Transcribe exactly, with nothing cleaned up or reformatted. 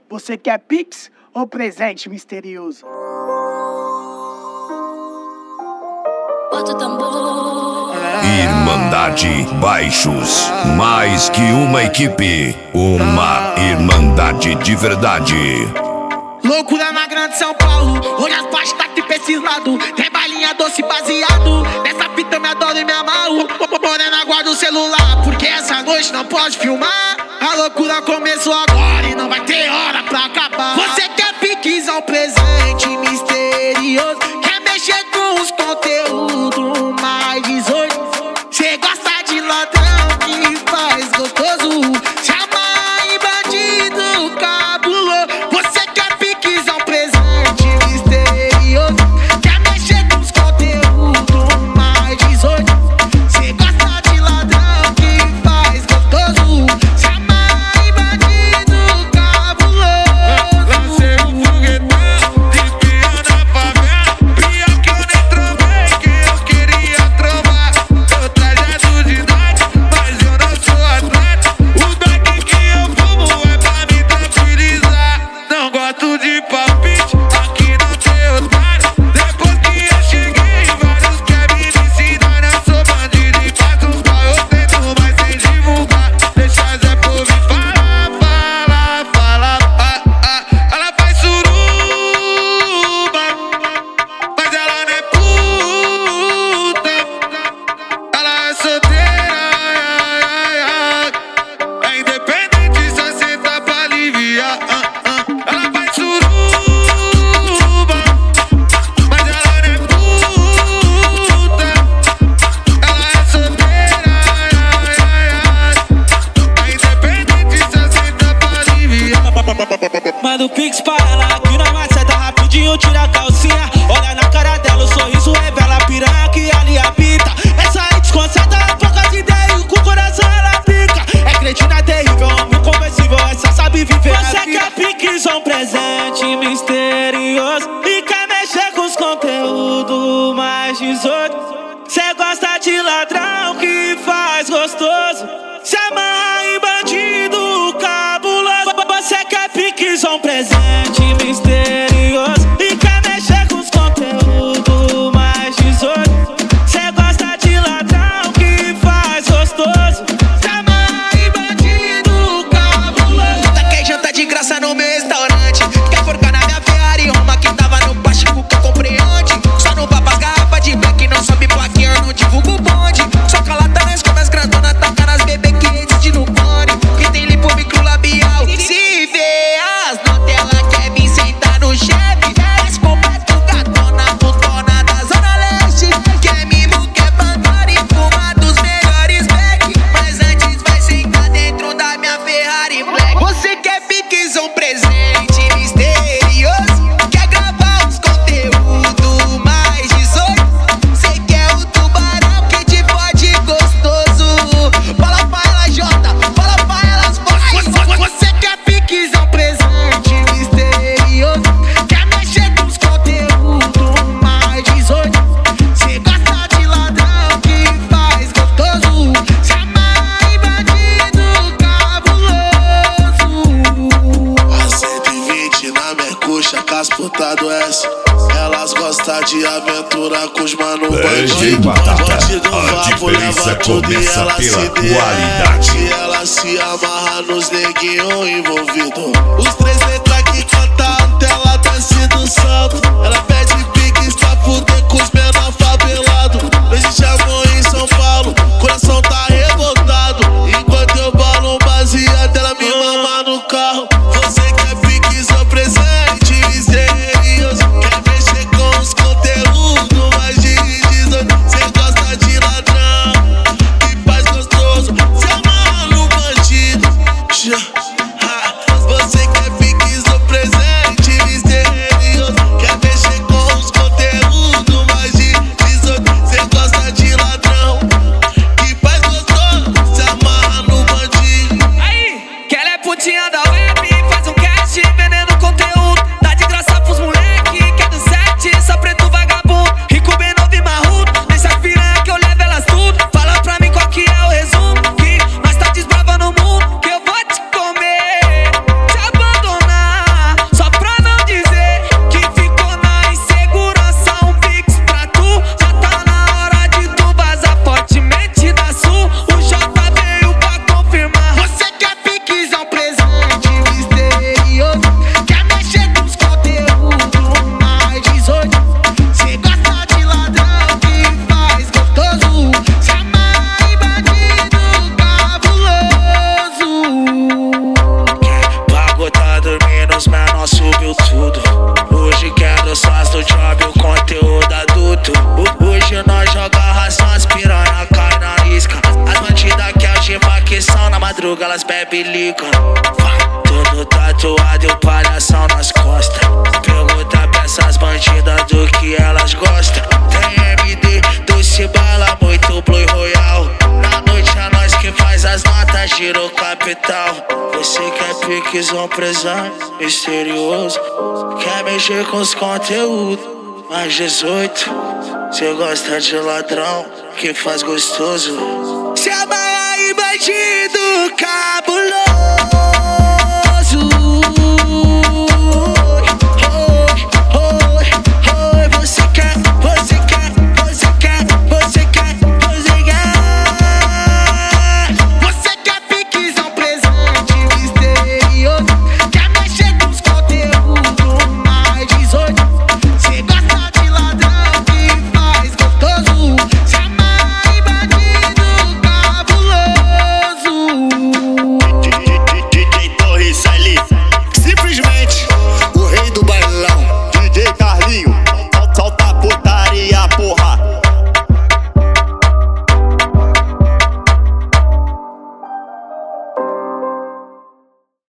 Você quer Pix ou presente misterioso? Bota o tambor. Irmandade Baixos, mais que uma equipe, uma irmandade de verdade. Loucura na grande São Paulo, hoje as pastas tá aqui pra esses lados. Tem balinha doce baseado, nessa fita eu me adoro e me amarro. Morena, guarda o celular, porque essa noite não pode filmar. A loucura começou agora e não vai ter hora pra acabar. Você quer Pix ou presente misterioso? Quer mexer com os conteúdos mais dezoito? Cê gosta de ladrão que faz gostoso, se amarra em bandido cabuloso. Você quer Pix ou presente misterioso? Quer mexer com os conteúdos mais dezoito? Cê gosta de ladrão que faz gostoso, se amarra em bandido cabuloso. Lancei um foguetão de espião na favela. Pior que eu nem trovei, que eu queria trovar. Tô trajado de night, mas eu não sou atleta. O daqui que eu fumo é pra me tranquilizar. Não gosto de palpite, aqui não tem otário. Depois que eu cheguei, vários querem me ensinar. Eu sou bandido e faço os pau, eu tento, mas sem divulgar. Deixa Zé por me falar, falar, falar. Ah, ah. Ela faz suruba, mas ela não é puta. Ela é solteira, ai, ai, ai. É independente, só senta pra aliviar. Ah, ah. Ela faz suruba, mas ela não é puta. Ela é solteira, ai, ai, ai. É independente, só senta pra aliviar. Manda o Pix pra ela, que na maceta rapidinho tira a calcinha. Olha na cara dela, o sorriso revela a piranha que ali habita. Essa aí desconcerta, poucas ideias, com o coração ela pica. É cretina terrível, homem conversível, essa sabe viver a vida. Você quer Pix ou um presente misterioso? E quer mexer com os conteúdos mais dezoito? Cê gosta de ladrão que faz gostoso, se amarra em bandido cabuloso. Você quer Pix ou um presente misterioso? E quer mexer com os conteúdos mais dezoito? Cê gosta de ladrão que faz gostoso, se amarra em bandido cabuloso. Tá quer janta de graça no meu restaurante? Quer forcar na minha Ferrari, Roma que tava no plástico que eu comprei ontem? Só não vá pras garrafas de black, não sobe plaquinha, eu não divulgo o bonde. Só calata nós como as grandonas, taca nas bebê que existe no cone. Que tem lipo microlabial, se vê as notas, ela quer vir sentar no chefe. Esse completo gatona, putona da Zona Leste. Quer mimo, quer Pandora e fuma dos melhores black. Mas antes vai sentar dentro da minha Ferrari Black. Você quer Pix ou um presente misterioso? Quer gravar os conteúdos mais dezoito? Cê quer o tubarão que te fode gostoso? Fala pra ela, Jota, fala pra elas, vai. Você quer Pix ou um presente misterioso? Quer mexer com os conteúdos mais dezoito? Cê gosta de ladrão que faz gostoso, se amarra em bandido cabuloso. A cento e vinte na minha coxa, casputa do S. Elas gostam de aventura com os mano D J bandido. Batata, Bandido a vapo, diferença leva tudo e começa ela pela se qualidade. derrete. Ela se amarra nos neguinhos envolvidos. Os três letras que cantam, ela desce do salto. Ela pede Pix pra fuder com os menor favelado. Não existe amor em São Paulo, coração tá revoltado. Enquanto eu bolo um baseado, ela me mama no carro. Você quer Pix ou presente misterioso? Quer mexer com os conteúdos mais de dezoito? Cê gosta de ladrão que faz gostoso, se amarra no bandido. Ha, você quer Pix ou presente misterioso? Quer mexer com os conteúdos mais de dezoito? Cê gosta de ladrão que faz gostoso, se amarra no bandido. Aí, que ela é putinha da web, faz um cast vendendo conteúdo. Dá de graça pros moleque, que é do sete, só preto vagabundo. Rico, bem novo e marrudo, deixa a piranha que eu levo elas tudo. Fala pra mim qual que é o resumo, que nós tá desbravando o mundo, que eu vou te comer. Te sócio do job, o conteúdo adulto. Hoje nós joga ração, as piranha cai na isca. As bandidas que algema que são na madruga, elas bebem liga. Tudo tatuado e o palhação nas costas. Pergunta pra essas bandidas do que elas gostam. Tem M D, doce bala, muito Blue Royal. Na noite é nós que faz as notas, gira o capital. Você quer piquezão presente, misterioso. Quer mexer com os conteúdos, mais dezoito. Cê gosta de ladrão, que faz gostoso. Cê é bala e bandido cabuloso.